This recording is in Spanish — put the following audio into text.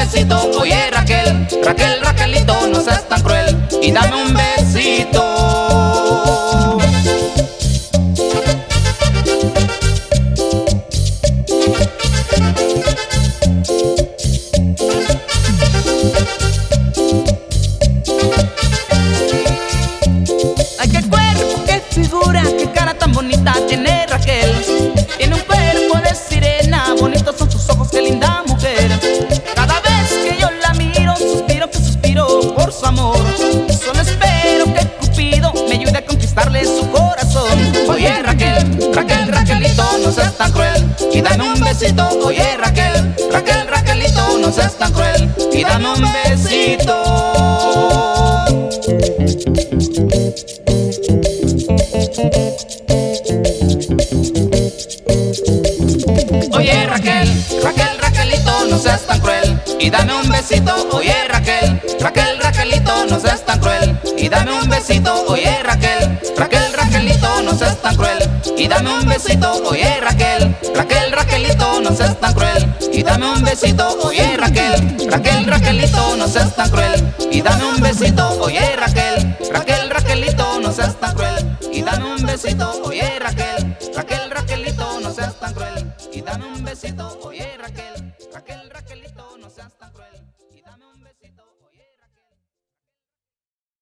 besito. Oye Raquel, Raquel, Raquelito, no seas tan cruel y dame un besito. Ay, qué cuerpo, qué figura, qué cara tan bonita tiene Raquel. Tiene un cuerpo de sirena, bonitos son sus ojos, qué linda mujer. Cada vez que yo la miro, suspiro que suspiro por su amor. Solo espero que Cupido me ayude a conquistarle su corazón. Oye Raquel, Raquel, Raquelito, no seas tan cruel y dame un besito. Oye Raquel, Raquel, Raquelito, no seas tan cruel y dame un besito. Oye Raquel, Raquel, Raquelito, no seas tan cruel y dame un besito. Oye Raquel, Raquel, Raquelito, no seas tan cruel y dame un besito. Oye Raquel, Raquel, Raquelito, no seas tan cruel y dame un besito. Oye Raquel, Raquel, Raquelito, no seas tan cruel y dame un besito. Oye Raquel, Raquel, Raquelito, no seas tan cruel y dame un besito. Oye Raquel, Raquel, Raquelito, no seas tan cruel y dame un besito. Oye Raquel, Raquel, Raquelito, no seas tan cruel y dame un besito. Oye Raquel, Raquel, Raquelito, no seas tan cruel.